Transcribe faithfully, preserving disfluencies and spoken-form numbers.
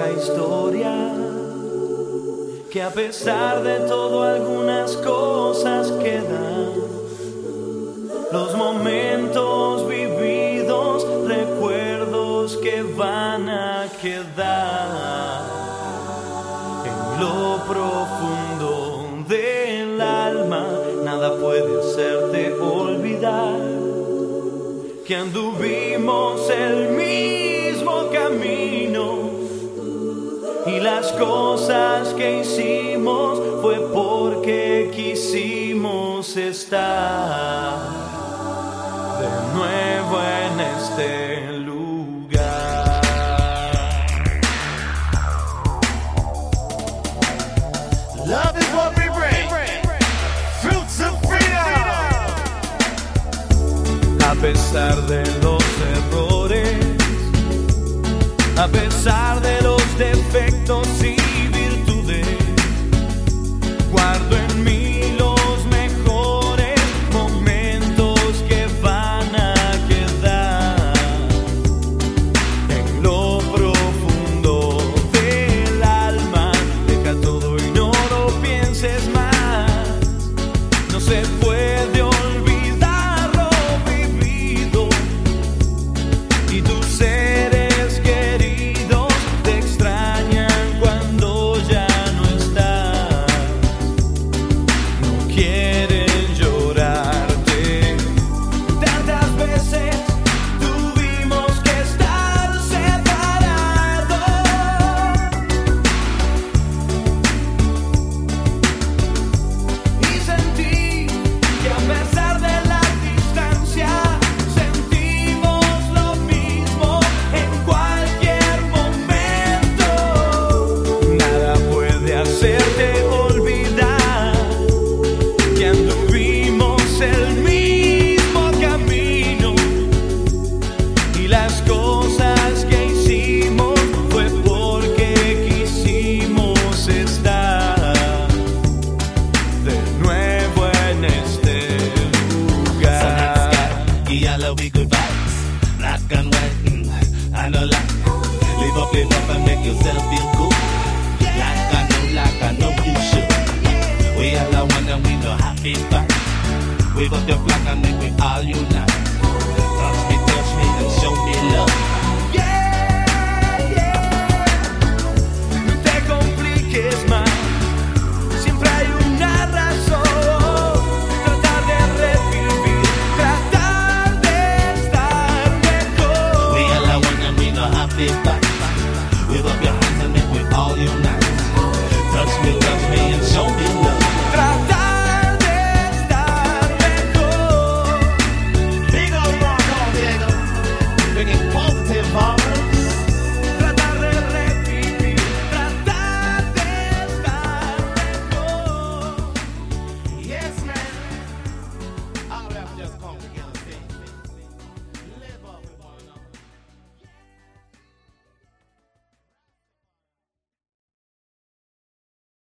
la historia, que a pesar de todo algunas cosas quedan, los momentos vividos, recuerdos que van a quedar en lo profundo del alma. Nada puede hacerte olvidar que anduvimos el mismo camino, y las cosas que hicimos fue porque quisimos estar de nuevo en este lugar. Love is what we bring. Fruits of freedom. A pesar de los errores, a pesar de los defectos y virtudes, guardo en mí los mejores momentos que van a quedar en lo profundo del alma. Deja todo y no lo pienses más. No se puede olvidar lo vivido, y tus seres queridos te extrañan cuando ya no estás. No quieren llorarte. Tantas veces tuvimos que estar separados, y sentí que a pesar de la distancia sentimos lo mismo en cualquier momento. Nada puede hacerte olvidar que anduvimos el mismo camino, y las cosas que hicimos fue porque quisimos estar de nuevo en este lugar. Yellow, we good vibes. Black and white, mm, I know like. Live up, live up and make yourself feel good. Like I know, like I know you should. We all are one and we know happy vibe. Wave up your flag and make we all unite. Touch me, touch me and show me love. Yeah, yeah. No te compliques más, siempre hay una razón. Tratar de revivir, tratar de estar mejor. We all are one and we know happy vibe. Wave up your